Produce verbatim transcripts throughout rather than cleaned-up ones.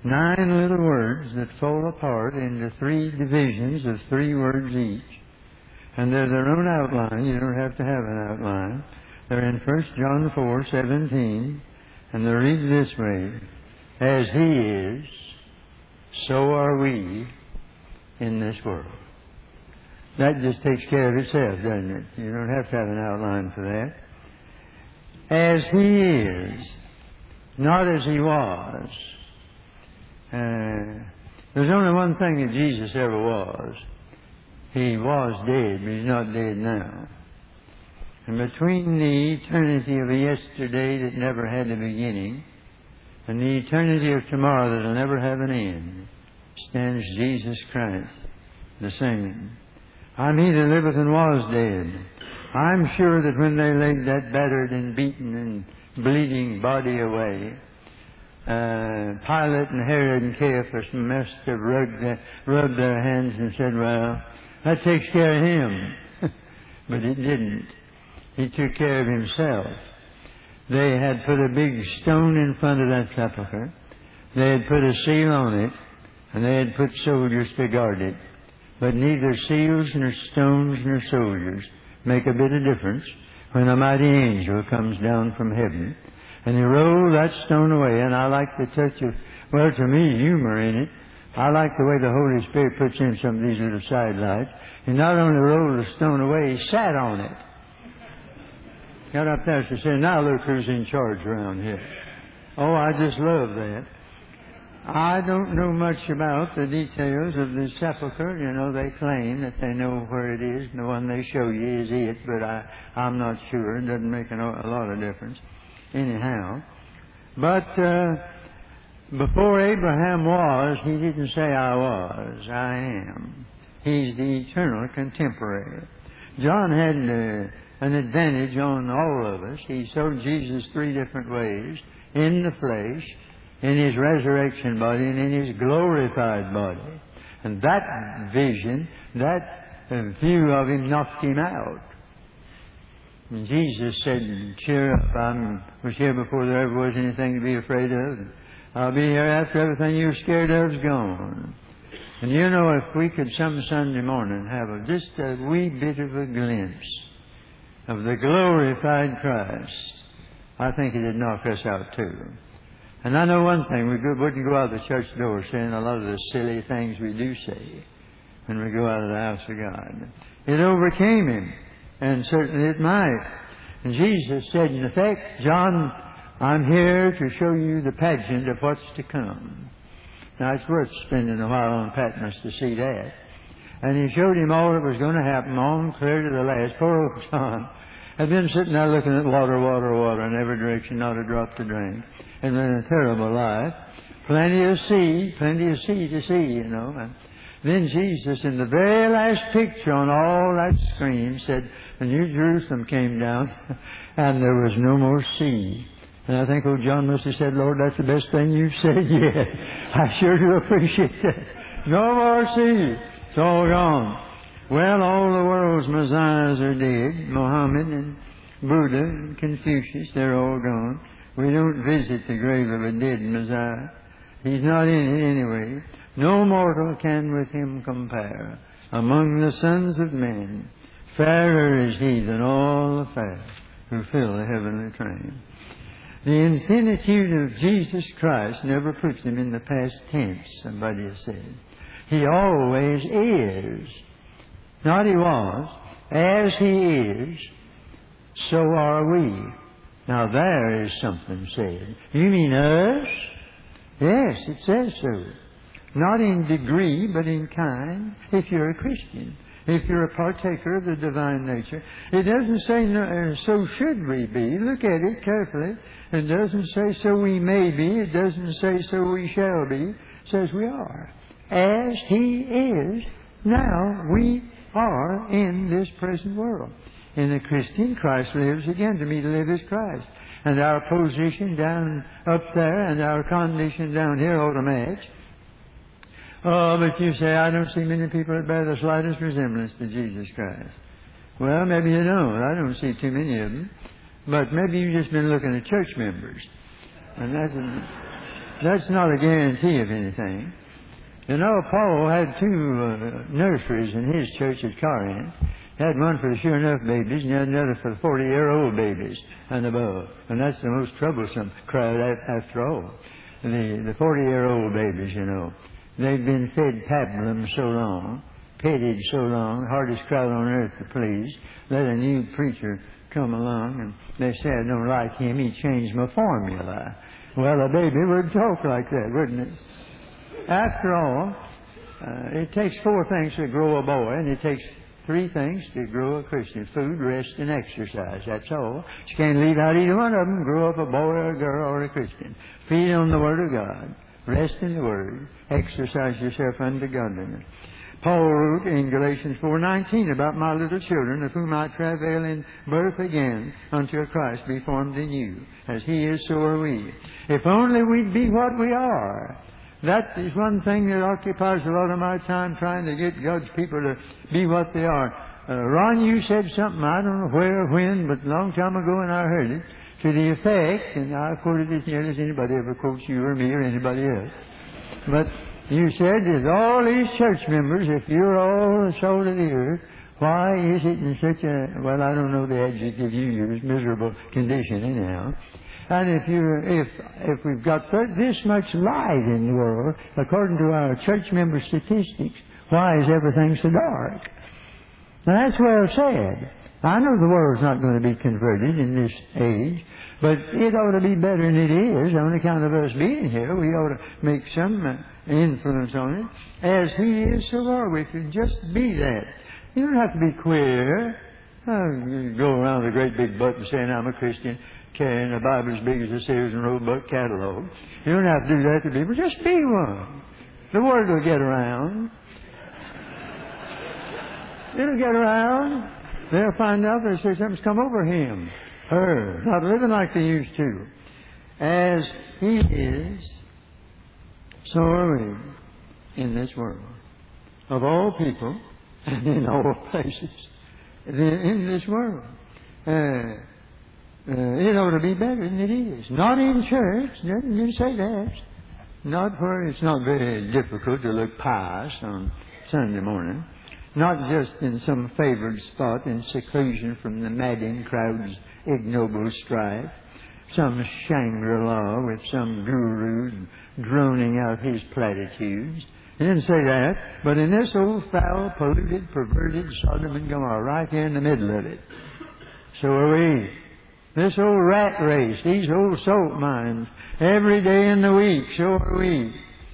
nine little words that fall apart into three divisions of three words each. And they're their own outline. You don't have to have an outline. They're in First John four seventeen, and they read this way: as He is, so are we in this world. That just takes care of itself, doesn't it? You don't have to have an outline for that. As He is, not as He was. Uh, there's only one thing that Jesus ever was. He was dead, but He's not dead now. And between the eternity of a yesterday that never had a beginning and the eternity of tomorrow that will never have an end stands Jesus Christ, the same. I'm He that liveth and was dead. I'm sure that when they laid that battered and beaten and bleeding body away, uh, Pilate and Herod and Caiaphas must have rubbed their, rubbed their hands and said, well, that takes care of him. But it didn't. He took care of Himself. They had put a big stone in front of that sepulchre. They had put a seal on it, and they had put soldiers to guard it. But neither seals nor stones nor soldiers make a bit of difference when a mighty angel comes down from heaven. And He rolled that stone away, and I like the touch of, well, to me, humor in it. I like the way the Holy Spirit puts in some of these little sidelights. He not only rolled the stone away, He sat on it. Got up there and said, now look who's in charge around here. Oh, I just love that. I don't know much about the details of the sepulchre. You know, they claim that they know where it is, and the one they show you is it, but I, I'm not sure. It doesn't make a, a lot of difference. Anyhow. But uh, before Abraham was, he didn't say I was. I am. He's the eternal contemporary. John had uh, an advantage on all of us. He saw Jesus three different ways: in the flesh, in His resurrection body, and in His glorified body. And that vision, that uh, view of Him knocked him out. And Jesus said, cheer up, I was here before there ever was anything to be afraid of. I'll be here after everything you're scared of is gone. And you know, if we could some Sunday morning have a, just a wee bit of a glimpse of the glorified Christ, I think it'd knock us out too. And I know one thing, we wouldn't go out the church door saying a lot of the silly things we do say when we go out of the house of God. It overcame Him, and certainly it might. And Jesus said, in effect, John, I'm here to show you the pageant of what's to come. Now, it's worth spending a while on Patmos to see that. And He showed him all that was going to happen on clear to the last. Poor old John had been sitting there looking at water, water, water in every direction, not a drop to drink. And then a terrible life. Plenty of sea, plenty of sea to see, you know. And then Jesus, in the very last picture on all that screen, said, the New Jerusalem came down, and there was no more sea. And I think old John must have said, Lord, that's the best thing you've said yet. I sure do appreciate that. No more sea. It's all gone. Well, all the world's messiahs are dead. Mohammed and Buddha and Confucius, they're all gone. We don't visit the grave of a dead Messiah. He's not in it anyway. No mortal can with Him compare. Among the sons of men, fairer is He than all the fair who fill the heavenly train. The infinitude of Jesus Christ never puts Him in the past tense, somebody has said. He always is. Not He was. As He is, so are we. Now there is something said. You mean us? Yes, it says so. Not in degree, but in kind, if you're a Christian. If you're a partaker of the divine nature. It doesn't say, no, uh, so should we be. Look at it carefully. It doesn't say, so we may be. It doesn't say, so we shall be. It says, we are. As He is, now we are in this present world. In a Christian, Christ lives again. To me, to live is Christ. And our position down up there and our condition down here ought to match. Oh, but you say, I don't see many people that bear the slightest resemblance to Jesus Christ. Well, maybe you don't. I don't see too many of them. But maybe you've just been looking at church members. And that's a, that's not a guarantee of anything. You know, Paul had two uh, nurseries in his church at Corinth. He had one for the sure enough babies, and he had another for the forty-year-old babies and above. And that's the most troublesome crowd after all. The the forty-year-old babies, you know. They've been fed pablum so long, petted so long, hardest crowd on earth to please. Let a new preacher come along, and they say, I don't like him, he changed my formula. Well, a baby would talk like that, wouldn't it? After all, uh, it takes four things to grow a boy, and it takes three things to grow a Christian. Food, rest, and exercise. That's all. You can't leave out either one of them. Grow up a boy or a girl or a Christian. Feed on the Word of God. Rest in the Word. Exercise yourself unto godliness. Paul wrote in Galatians four nineteen about my little children, of whom I travail in birth again until Christ be formed in you. As He is, so are we. If only we'd be what we are. That is one thing that occupies a lot of my time, trying to get God's people to be what they are. Uh, Ron, you said something, I don't know where or when, but a long time ago, and I heard it, to the effect, and I quoted it as nearly as anybody ever quotes you or me or anybody else. But you said that all these church members, if you're all the salt of the earth, why is it in such a, well, I don't know the adjective you use, miserable condition anyhow. And if you if if we've got this much light in the world, according to our church member statistics, why is everything so dark? Now that's well said. I know the world's not going to be converted in this age, but it ought to be better than it is. On account of us being here, we ought to make some uh, influence on it. As He is, so are we. If you just be that. You don't have to be queer. Oh, you go around with a great big button saying, I'm a Christian, carrying a Bible as big as a Sears and Roebuck catalog. You don't have to do that to people. Just be one. The word will get around. It'll get around. They'll find out they say something's come over him, her, not living like they used to. As He is, so are we in this world. Of all people and in all places in this world. Uh, Uh, it ought to be better than it is. Not in church. Doesn't even say that. Not where it's not very difficult to look pious on Sunday morning. Not just in some favored spot in seclusion from the madding crowd's ignoble strife. Some Shangri-La with some guru droning out his platitudes. He didn't say that. But in this old foul, polluted, perverted Sodom and Gomorrah, right here in the middle of it. So are we. This old rat race, these old salt mines, every day in the week, so are we.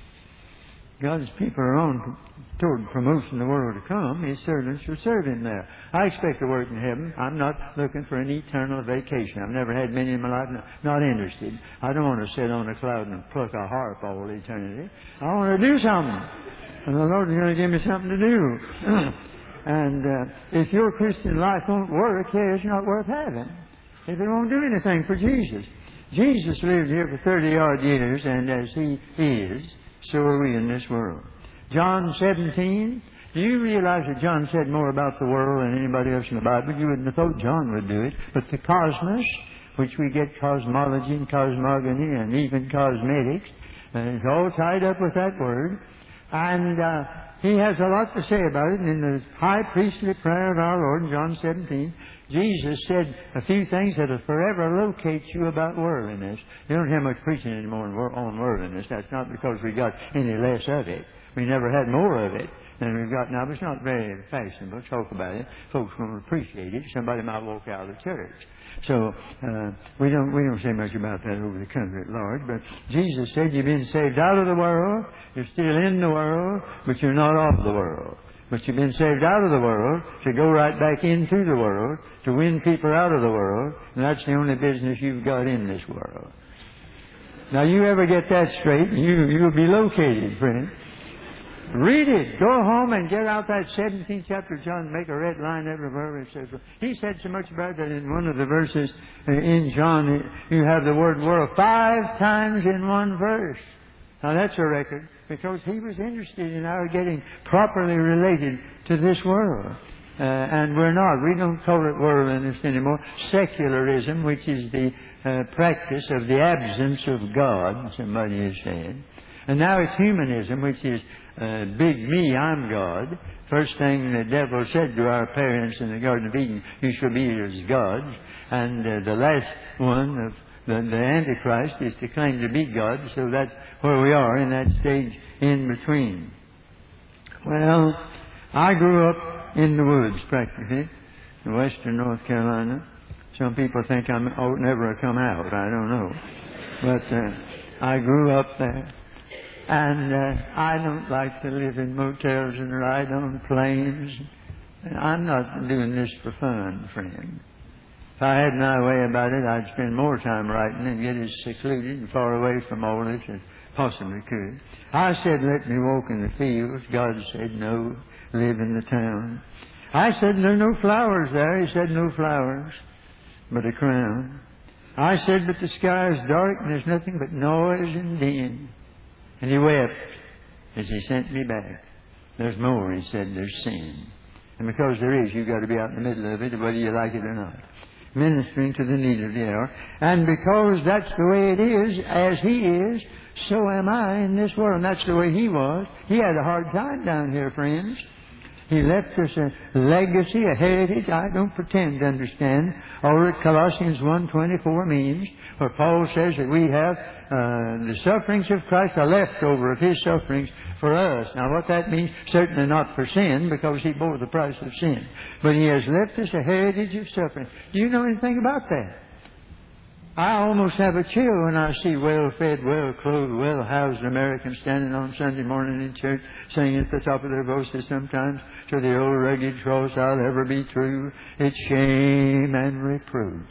God's people are on toward promoting the world to come. His servants will serve Him there. I expect to work in heaven. I'm not looking for an eternal vacation. I've never had many in my life. Not interested. I don't want to sit on a cloud and pluck a harp all eternity. I want to do something. And the Lord is going to give me something to do. And uh, if your Christian life won't work, yeah, it's not worth having. If it won't do anything for Jesus. Jesus lived here for thirty-odd years, and as He is, so are we in this world. John seventeen, do you realize that John said more about the world than anybody else in the Bible? You wouldn't have thought John would do it. But the cosmos, which we get cosmology and cosmogony and even cosmetics, and it's all tied up with that word. And uh, He has a lot to say about it. And in the high priestly prayer of our Lord in John seventeen, Jesus said a few things that will forever locate you about worldliness. You don't hear much preaching anymore on worldliness. That's not because we got any less of it. We never had more of it than we've got now. But it's not very fashionable to talk about it. Folks won't appreciate it. Somebody might walk out of the church. So uh, we don't we don't say much about that over the country at large. But Jesus said, you've been saved out of the world. You're still in the world, but you're not of the world. But you've been saved out of the world to go right back into the world, to win people out of the world, and that's the only business you've got in this world. Now, you ever get that straight, you, you'll be located, friend. Read it. Go home and get out that seventeenth chapter of John, make a red line everywhere. It says, he said so much about that in one of the verses in John. You have the word world five times in one verse. Now, that's a record, because he was interested in our getting properly related to this world. Uh, and we're not. We don't call it worldliness anymore. Secularism, which is the uh, practice of the absence of God, somebody has said. And now it's humanism, which is uh, big me, I'm God. First thing the devil said to our parents in the Garden of Eden, you shall be as gods. And uh, the last one of the, the Antichrist is to claim to be God. So that's where we are in that stage in between. Well, I grew up in the woods, practically, in western North Carolina. Some people think I'm oh, never come out. I don't know. But uh, I grew up there. And uh, I don't like to live in motels and ride on planes. I'm not doing this for fun, friend. If I had my way about it, I'd spend more time writing and get as secluded and far away from all this as possibly could. I said, let me walk in the fields. God said, no, live in the town. I said, there are no flowers there. He said, no flowers, but a crown. I said, but the sky is dark and there's nothing but noise and din. And he wept as he sent me back. There's more, he said, there's sin. And because there is, you've got to be out in the middle of it, whether you like it or not. Ministering to the need of the hour. And because that's the way it is, as he is, so am I in this world. And that's the way he was. He had a hard time down here, friends. He left us a legacy, a heritage. I don't pretend to understand all that Colossians one twenty-four means, where Paul says that we have uh, the sufferings of Christ, a leftover of His sufferings for us. Now what that means, certainly not for sin, because He bore the price of sin. But He has left us a heritage of suffering. Do you know anything about that? I almost have a chill when I see well-fed, well-clothed, well-housed Americans standing on Sunday morning in church, singing at the top of their voices sometimes, to the old rugged cross I'll ever be true, it's shame and reproach.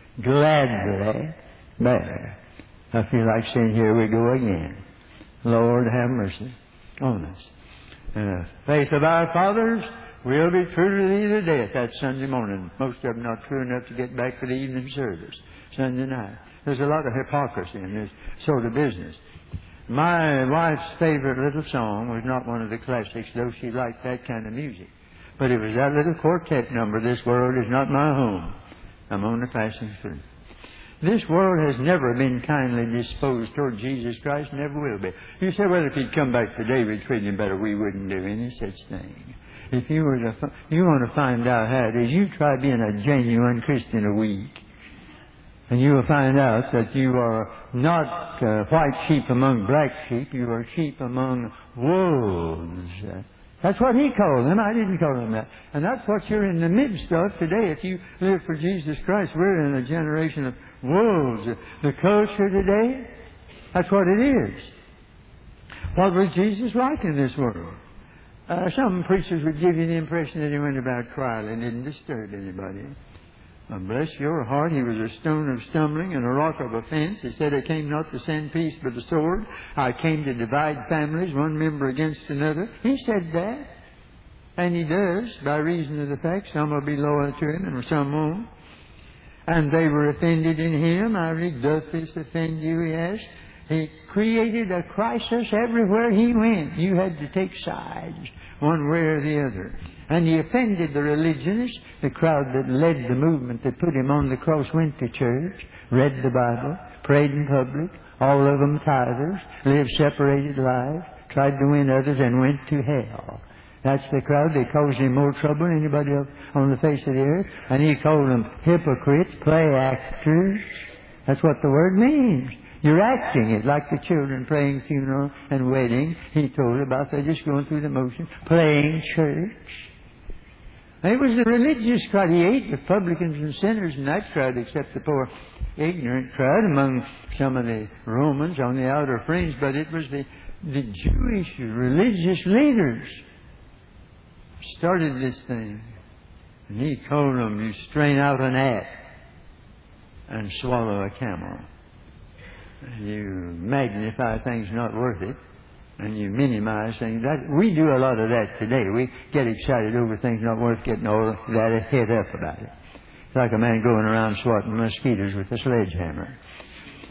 Gladly bear. I feel like saying, here we go again. Lord, have mercy on us. And the faith of our fathers will be true to thee to death. That's Sunday morning. Most of them not true enough to get back for the evening service. Sunday night. There's a lot of hypocrisy in this sort of business. My wife's favorite little song was not one of the classics, though she liked that kind of music. But it was that little quartet number, This World Is Not My Home. I'm on the passing through. This world has never been kindly disposed toward Jesus Christ, never will be. You say, well, if He'd come back today, we'd treat Him better. We wouldn't do any such thing. If you were to, you want to find out how it is, you try being a genuine Christian a week. And you will find out that you are not uh, white sheep among black sheep. You are sheep among wolves. That's what He called them. I didn't call them that. And that's what you're in the midst of today. If you live for Jesus Christ, we're in a generation of wolves. The culture today, that's what it is. What was Jesus like in this world? Uh, some preachers would give you the impression that He went about quietly and didn't disturb anybody. Oh, bless your heart, He was a stone of stumbling and a rock of offense. He said, I came not to send peace but a sword. I came to divide families, one member against another. He said that. And He does, by reason of the fact some will be loyal to Him and some won't. And they were offended in Him. I read, doth this offend you, He asked. He created a crisis everywhere He went. You had to take sides, one way or the other. And He offended the religionists. The crowd that led the movement that put Him on the cross went to church, read the Bible, prayed in public, all of them tithers, lived separated lives, tried to win others, and went to hell. That's the crowd. They caused Him more trouble than anybody else on the face of the earth. And He called them hypocrites, play actors. That's what the word means. You're acting it like the children playing funeral and wedding. He told about they're just going through the motion, playing church. And it was the religious crowd. He ate with publicans and sinners in that crowd, except the poor ignorant crowd among some of the Romans on the outer fringe. But it was the, the Jewish religious leaders started this thing. And He told them, you strain out an gnat and swallow a camel. You magnify things not worth it, and you minimize things. That, we do a lot of that today. We get excited over things not worth getting all that head up about it. It's like a man going around swatting mosquitoes with a sledgehammer.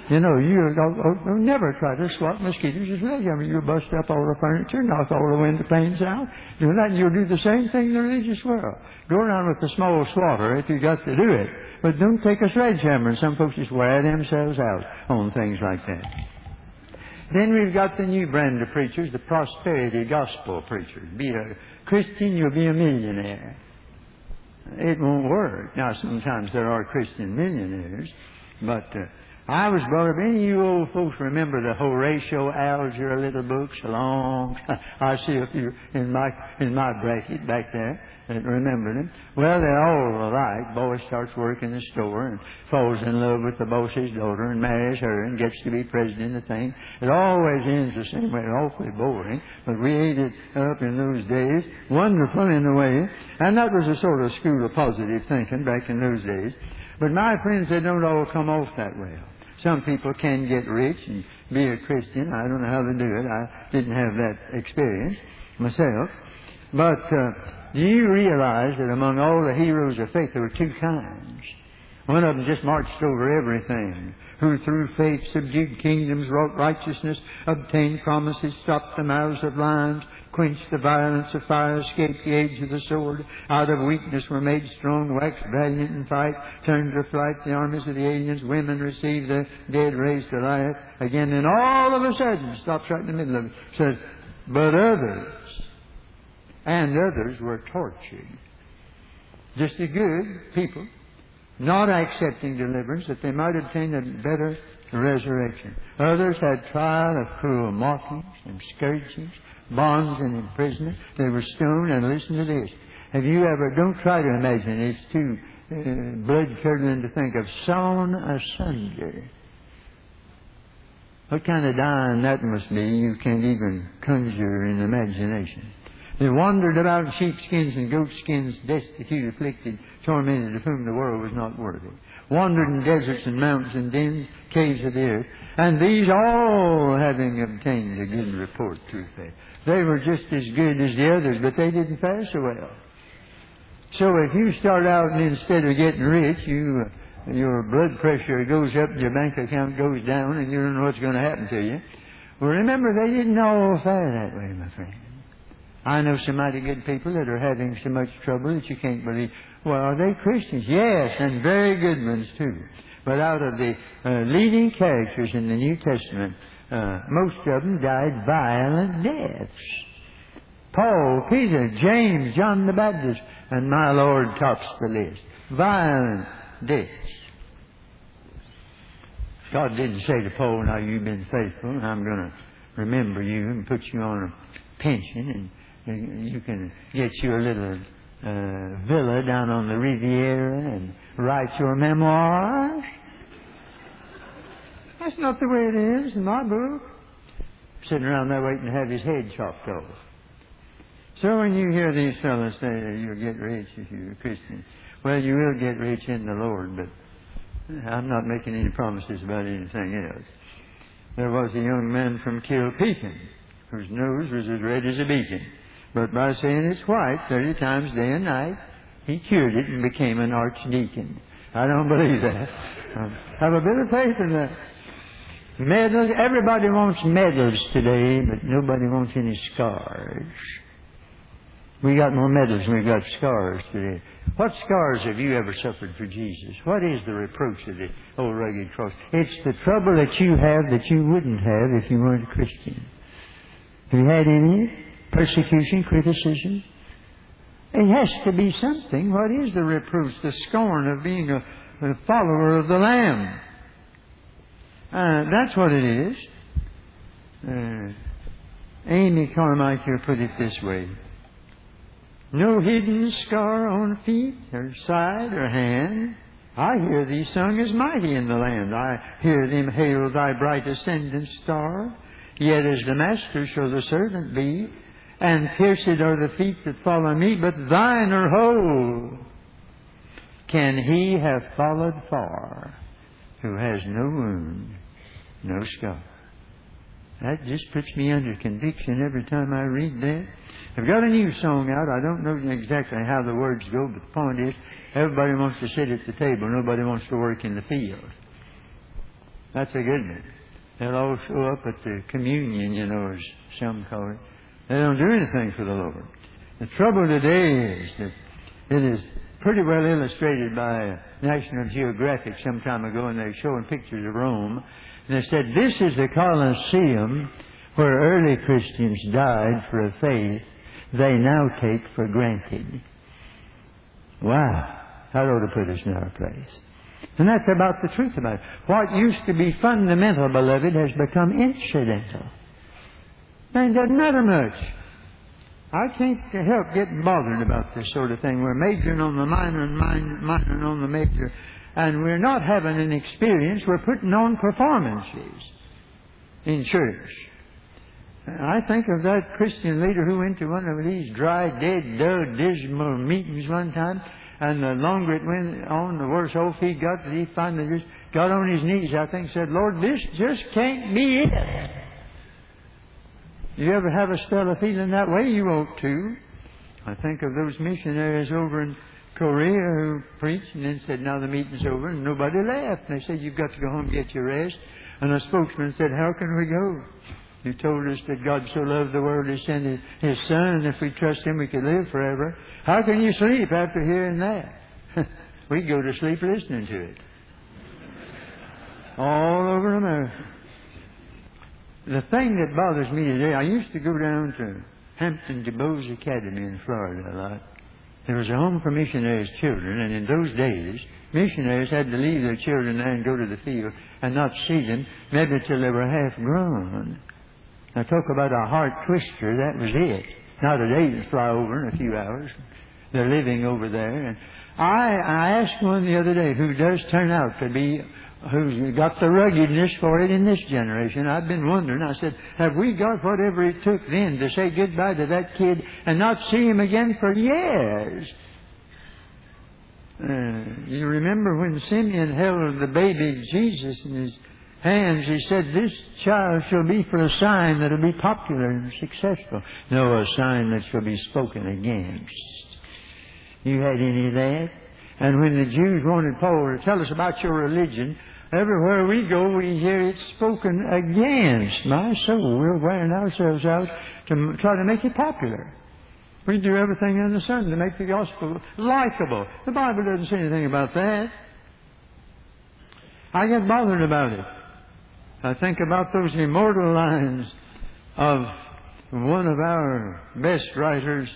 You know, you don't, don't never try to swat mosquitoes with a sledgehammer. You'll bust up all the furniture, knock all the window panes out. Do that, and you'll do the same thing in the religious world. Go around with a small swatter if you got to do it. But don't take a sledgehammer. And some folks just wear themselves out on things like that. Then we've got the new brand of preachers, the prosperity gospel preachers. Be a Christian, you'll be a millionaire. It won't work. Now, sometimes there are Christian millionaires, but uh, I was brought up. Any of you old folks remember the Horatio Alger little books? A long, I see a few in my in my bracket back there that remember them. Well, they're all alike. Boy starts work in the store and falls in love with the boss's daughter and marries her and gets to be president of the thing. It always ends the same way. Awfully boring, but we ate it up in those days. Wonderful in a way, and that was a sort of school of positive thinking back in those days. But my friends, they don't all come off that well. Some people can get rich and be a Christian. I don't know how to do it. I didn't have that experience myself. But uh, do you realize that among all the heroes of faith, there were two kinds? One of them just marched over everything, who through faith subdued kingdoms, wrought righteousness, obtained promises, stopped the mouths of lions, quenched the violence of fire, escaped the edge of the sword, out of weakness were made strong, waxed valiant in fight, turned to flight the armies of the aliens, women received the dead raised to life. Again, and all of a sudden, stops right in the middle of it, says, but others, and others were tortured. Just as good people, not accepting deliverance, that they might obtain a better resurrection. Others had trial of cruel mockings and scourgings, bonds and imprisonment. They were stoned, and listen to this. Have you ever, don't try to imagine, it's too uh, blood-curdling to think of, sawn asunder. What kind of dying that must be, you can't even conjure in imagination. They wandered about in sheepskins and goatskins, destitute, afflicted, tormented, of whom the world was not worthy. Wandered in deserts and mountains and dens, caves of the earth. And these all having obtained a good report through faith. They were just as good as the others, but they didn't fare so well. So if you start out and instead of getting rich, you uh, your blood pressure goes up, your bank account goes down, and you don't know what's going to happen to you. Well, remember, they didn't all fare that way, my friend. I know some mighty good people that are having so much trouble that you can't believe. Well, are they Christians? Yes, and very good ones too. But out of the uh, leading characters in the New Testament, uh, most of them died violent deaths. Paul, Peter, James, John the Baptist, and my Lord tops the list. Violent deaths. God didn't say to Paul, now you've been faithful, and I'm going to remember you and put you on a pension, and you can get you a little uh, villa down on the Riviera and write your memoirs. That's not the way it is in my book. Sitting around there waiting to have his head chopped off. So when you hear these fellows say that you'll get rich if you're a Christian, well, you will get rich in the Lord, but I'm not making any promises about anything else. There was a young man from Kilpeakin whose nose was as red as a beacon. But by saying it's white thirty times day and night, he cured it and became an archdeacon. I don't believe that. Um, have a bit of faith in that. Medals. Everybody wants medals today, but nobody wants any scars. We got more medals than we got scars today. What scars have you ever suffered for Jesus? What is the reproach of the old rugged cross? It's the trouble that you have that you wouldn't have if you weren't a Christian. Have you had any? Persecution, criticism? It has to be something. What is the reproach? The scorn of being a, a follower of the Lamb. Uh, that's what it is. Uh, Amy Carmichael put it this way. No hidden scar on feet or side or hand. I hear thee sung as mighty in the land. I hear them hail thy bright ascendant star. Yet as the master shall the servant be, and pierced are the feet that follow me, but thine are whole. Can he have followed far who has no wound, no scar? That just puts me under conviction every time I read that. I've got a new song out. I don't know exactly how the words go, but the point is, everybody wants to sit at the table. Nobody wants to work in the field. That's a good one. They'll all show up at the communion, you know, as some call it. They don't do anything for the Lord. The trouble today is that it is pretty well illustrated by National Geographic some time ago, and they're showing pictures of Rome. And they said, this is the Colosseum where early Christians died for a faith they now take for granted. Wow. That ought to put us in our place. And that's about the truth about it. What used to be fundamental, beloved, has become incidental. And it doesn't matter much. I can't help getting bothered about this sort of thing. We're majoring on the minor and minor, minoring on the major. And we're not having an experience. We're putting on performances in church. I think of that Christian leader who went to one of these dry, dead, dull, dismal meetings one time. And the longer it went on, the worse off he got. That he finally just got on his knees, I think, said, Lord, this just can't be it. You ever have a spell of feeling that way? You ought to. I think of those missionaries over in Korea who preached and then said, now the meeting's over, and nobody left. And they said, you've got to go home and get your rest. And the spokesman said, how can we go? You told us that God so loved the world He sent His, His Son, and if we trust Him we could live forever. How can you sleep after hearing that? We go to sleep listening to it. All over America. The thing that bothers me today, I used to go down to Hampton DeBose Academy in Florida a lot. There was a home for missionaries' children, and in those days, missionaries had to leave their children there and go to the field and not see them, maybe till they were half grown. Now, talk about a heart twister, that was it. Now today you fly over in a few hours. They're living over there. And I, I asked one the other day who does turn out to be, who's got the ruggedness for it in this generation. I've been wondering. I said, have we got whatever it took then to say goodbye to that kid and not see him again for years? Uh, you remember when Simeon held the baby Jesus in his hands, he said, this child shall be for a sign that will be popular and successful. No, a sign that shall be spoken against. You had any of that? And when the Jews wanted Paul to tell us about your religion, everywhere we go we hear it spoken against. My soul, we're wearing ourselves out to try to make it popular. We do everything under the sun to make the gospel likable. The Bible doesn't say anything about that. I get bothered about it. I think about those immortal lines of one of our best writers.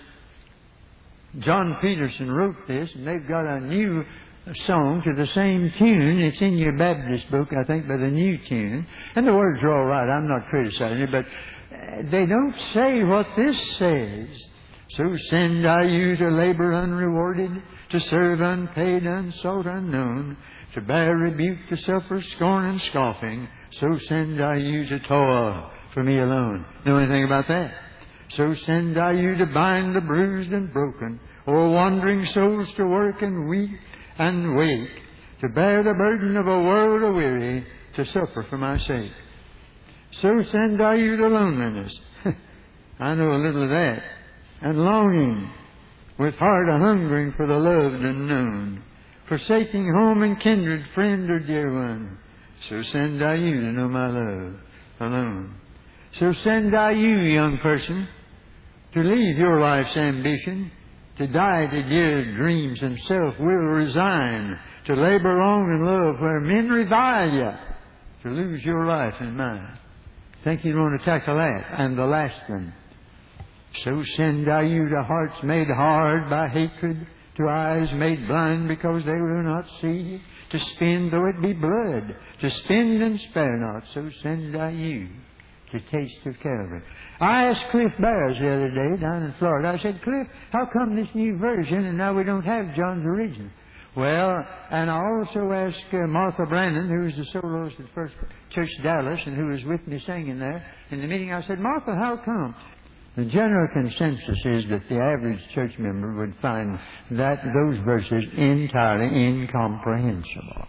John Peterson wrote this, and they've got a new song to the same tune. It's in your Baptist book, I think, by the new tune. And the words are all right. I'm not criticizing it, but they don't say what this says. So send I you to labor unrewarded, to serve unpaid, unsought, unknown, to bear rebuke, to suffer scorn and scoffing. So send I you to toil for me alone. Know anything about that? So send I you to bind the bruised and broken, or wandering souls to work and weep and wait, to bear the burden of a world aweary, to suffer for my sake. So send I you to loneliness. I know a little of that. And longing, with heart a-hungering for the loved and known, forsaking home and kindred, friend or dear one. So send I you to know my love alone. So send I you, young person, to leave your life's ambition, to die to dear dreams and self-will resign, to labor long in love where men revile you, to lose your life and mine. Think you'd want to tackle that. And the last one. So send I you to hearts made hard by hatred, to eyes made blind because they will not see, to spend though it be blood, to spend and spare not. So send I you to taste of Calvary. I asked Cliff Barrows the other day down in Florida. I said, Cliff, how come this new version and now we don't have John's original? Well, and I also asked uh, Martha Brandon, who was the soloist at First Church Dallas and who was with me singing there in the meeting. I said, Martha, how come? The general consensus is that the average church member would find that those verses entirely incomprehensible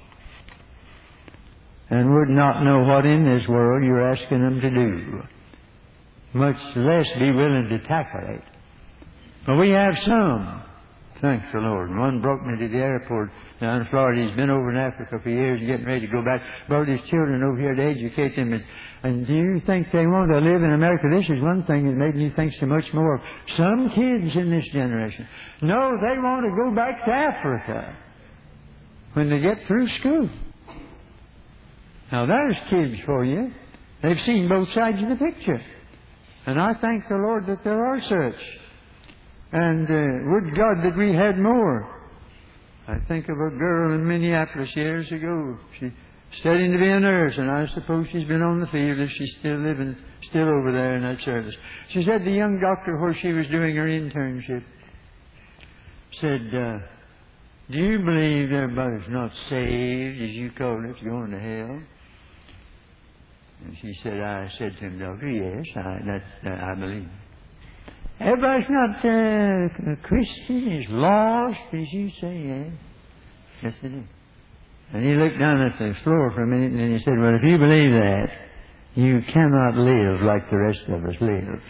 and would not know what in this world you're asking them to do, much less be willing to tackle it. But we have some Thanks the Lord. And one brought me to the airport down in Florida. He's been over in Africa for years and getting ready to go back. Brought his children over here to educate them. And, and do you think they want to live in America? This is one thing that made me think so much more of some kids in this generation. No, they want to go back to Africa when they get through school. Now there's kids for you. They've seen both sides of the picture. And I thank the Lord that there are such. And uh, would God that we had more. I think of a girl in Minneapolis years ago. She studying to be a nurse, and I suppose she's been on the field if she's still living, still over there in that service. She said the young doctor where she was doing her internship said, uh, do you believe everybody's not saved, as you call it, going to hell? And she said, I said to him, Doctor, yes, I, that, that I believe. Everybody's not uh, a Christian, is lost, as you say, yes. Yes, it is. And he looked down at the floor for a minute and then he said, well, if you believe that, you cannot live like the rest of us live.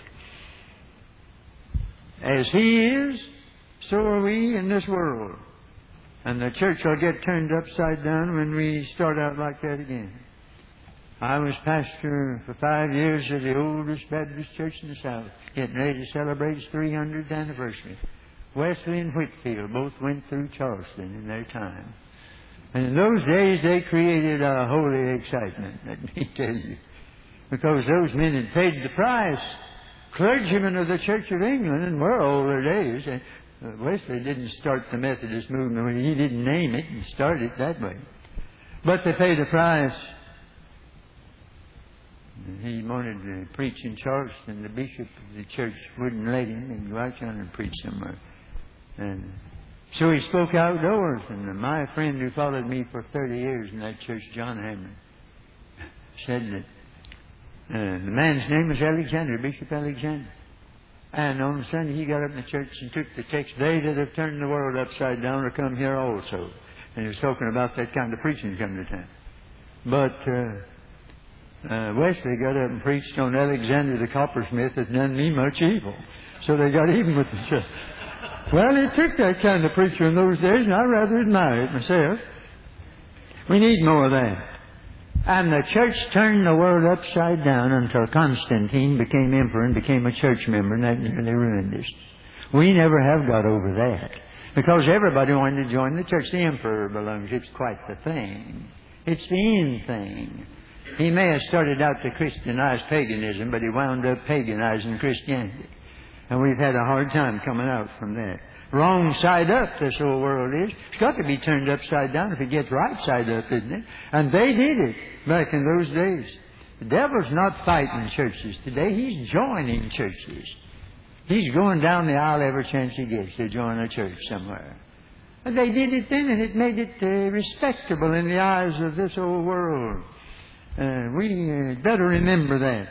As He is, so are we in this world. And the church will get turned upside down when we start out like that again. I was pastor for five years of the oldest Baptist church in the South, getting ready to celebrate its three hundredth anniversary. Wesley and Whitfield both went through Charleston in their time. And in those days, they created a holy excitement, let me tell you. Because those men had paid the price. Clergymen of the Church of England in were older days. And Wesley didn't start the Methodist movement. He didn't name it and start it that way. But they paid a price. He wanted to preach in Charleston. The bishop of the church wouldn't let him and go out yonder and preach somewhere. And so he spoke outdoors, and my friend who followed me for thirty years in that church, John Hammer, said that uh, the man's name was Alexander, Bishop Alexander. And on Sunday he got up in the church and took the text, they that have turned the world upside down are come here also. And he was talking about that kind of preaching coming to town. But uh, uh, Wesley got up and preached on Alexander the coppersmith that done me much evil. So they got even with the church. Well, he took that kind of preacher in those days, and I rather admire it myself. We need more of that. And the church turned the world upside down until Constantine became emperor and became a church member, and that nearly ruined us. We never have got over that. Because everybody wanted to join the church. The emperor belongs. It's quite the thing. It's the in thing. He may have started out to Christianize paganism, but he wound up paganizing Christianity. And we've had a hard time coming out from that. Wrong side up, this whole world is. It's got to be turned upside down if it gets right side up, isn't it? And they did it back in those days. The devil's not fighting churches today. He's joining churches. He's going down the aisle every chance he gets to join a church somewhere. And they did it then, and it made it uh, respectable in the eyes of this whole world. Uh, we uh, better remember that.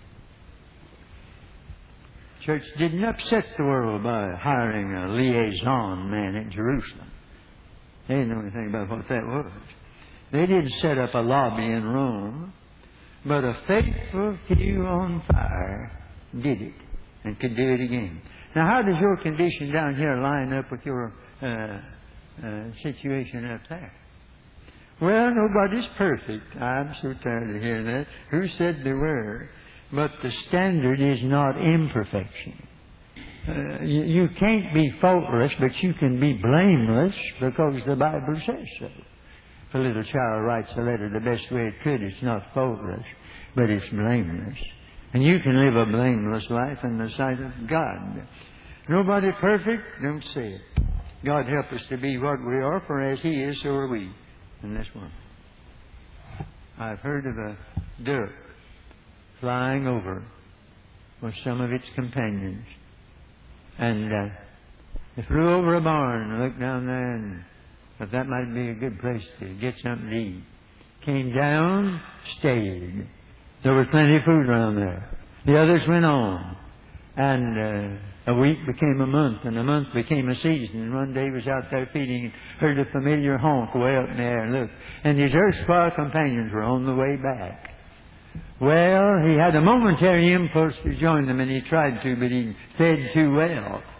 Church didn't upset the world by hiring a liaison man in Jerusalem. They didn't know anything about what that was. They didn't set up a lobby in Rome, but a faithful few on fire did it and could do it again. Now, how does your condition down here line up with your uh, uh, situation up there? Well, nobody's perfect. I'm so tired of hearing that. Who said they were? But the standard is not imperfection. Uh, you, you can't be faultless, but you can be blameless because the Bible says so. If a little child writes a letter the best way it could, it's not faultless, but it's blameless. And you can live a blameless life in the sight of God. Nobody perfect, don't say it. God help us to be what we are, for as He is, so are we in this world. I've heard of a duck flying over with some of its companions. And uh, they flew over a barn and looked down there and thought that might be a good place to get something to eat. Came down, stayed. There was plenty of food around there. The others went on. And uh, a week became a month, and a month became a season. And one day he was out there feeding and heard a familiar honk way up in the air and looked. And his erstwhile companions were on the way back. Well, he had a momentary impulse to join them, and he tried to, but he fed too well.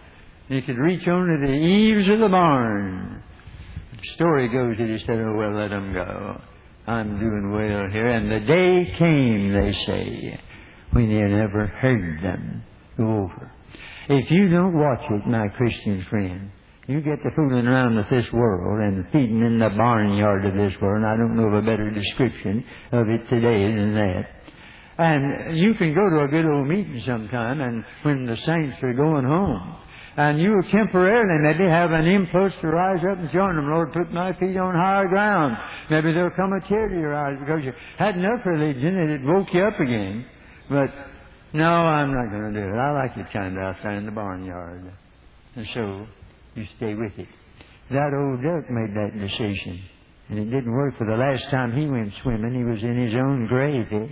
He could reach onto the eaves of the barn. The story goes that he said, oh, well, let them go. I'm doing well here. And the day came, they say, when you never heard them go over. If you don't watch it, my Christian friend, you get to fooling around with this world and feeding in the barnyard of this world. And I don't know of a better description of it today than that. And you can go to a good old meeting sometime, and when the saints are going home, and you will temporarily maybe have an impulse to rise up and join them. Lord, put my feet on higher ground. Maybe there'll come a tear to your eyes because you had enough religion and it woke you up again. But no, I'm not going to do it. I like it kind of out there in the barnyard. And so you stay with it. That old duck made that decision. And it didn't work, for the last time he went swimming, he was in his own grave. Eh?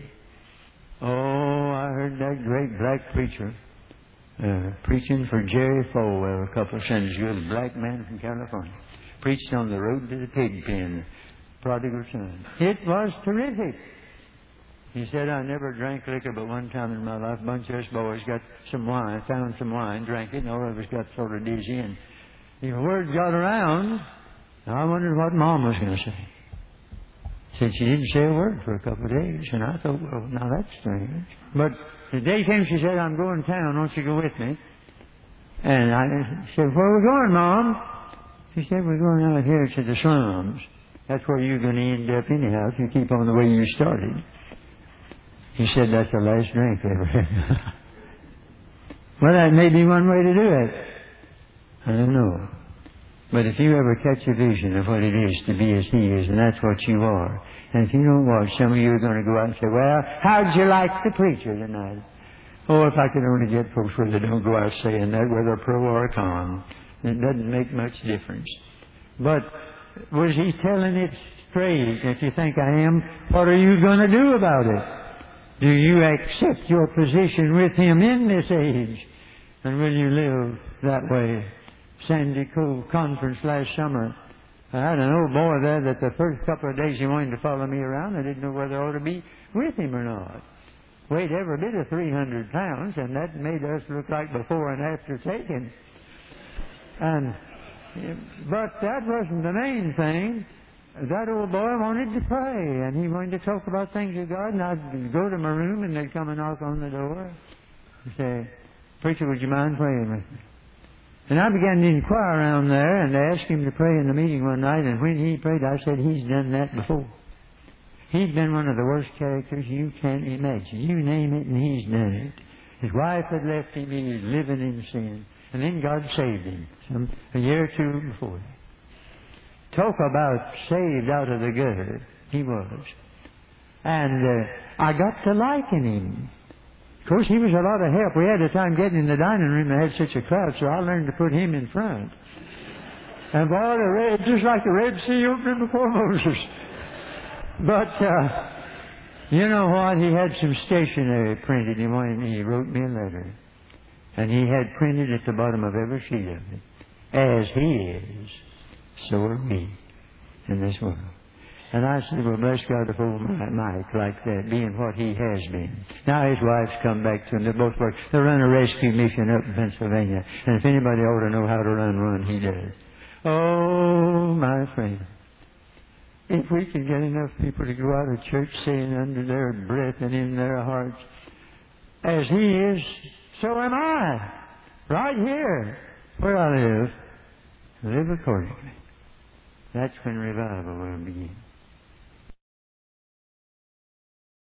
Oh, I heard that great black preacher uh, preaching for Jerry Falwell a couple of Sundays ago, the black man from California. Preached on the road to the pig pen, prodigal son. It was terrific. He said, I never drank liquor but one time in my life. A bunch of us boys got some wine, found some wine, drank it, and all of us got sort of dizzy. And the word got around, I wondered what Mom was going to say. Said she didn't say a word for a couple of days. And I thought, well, now that's strange. But the day came, she said, I'm going to town. Won't you go with me? And I said, where are we going, Mom? She said, we're going out here to the slums. That's where you're going to end up anyhow if you keep on the way you started. He said, that's the last drink I ever had. Well, that may be one way to do it. I don't know. But if you ever catch a vision of what it is to be as He is, and that's what you are, and if you don't watch, some of you are going to go out and say, well, how'd you like the preacher tonight? Oh, if I could only get folks where they don't go out saying that, whether a pro or a con. It doesn't make much difference. But was he telling it straight? If you think I am, what are you going to do about it? Do you accept your position with Him in this age? And will you live that way? Sandy Cove Conference last summer, I had an old boy there that the first couple of days he wanted to follow me around. I didn't know whether I ought to be with him or not. Weighed every bit of three hundred pounds, and that made us look like before and after taking. And, but that wasn't the main thing. That old boy wanted to pray, and he wanted to talk about things of God, and I'd go to my room, and they'd come and knock on the door and say, Preacher, would you mind praying with me? And I began to inquire around there, and they asked him to pray in the meeting one night, and when he prayed, I said, he's done that before. He's been one of the worst characters you can't imagine. You name it, and he's done it. His wife had left him, he was living in sin. And then God saved him some, a year or two before that. Talk about saved out of the gutter. He was. And uh, I got to liking him. Of course, he was a lot of help. We had a time getting in the dining room. They had such a crowd, so I learned to put him in front. And boy, the red, just like the Red Sea opening before Moses. But, uh, you know what? He had some stationery printed. He wanted, he wrote me a letter. And he had printed at the bottom of every sheet of it, as He is, so are we in this world. And I said, well, bless God if old Mike like that, being what he has been. Now his wife's come back to him. They both work. They run a rescue mission up in Pennsylvania. And if anybody ought to know how to run one, he does. Oh, my friend. If we could get enough people to go out of church saying under their breath and in their hearts, as He is, so am I. Right here, where I live. Live accordingly. That's when revival will begin.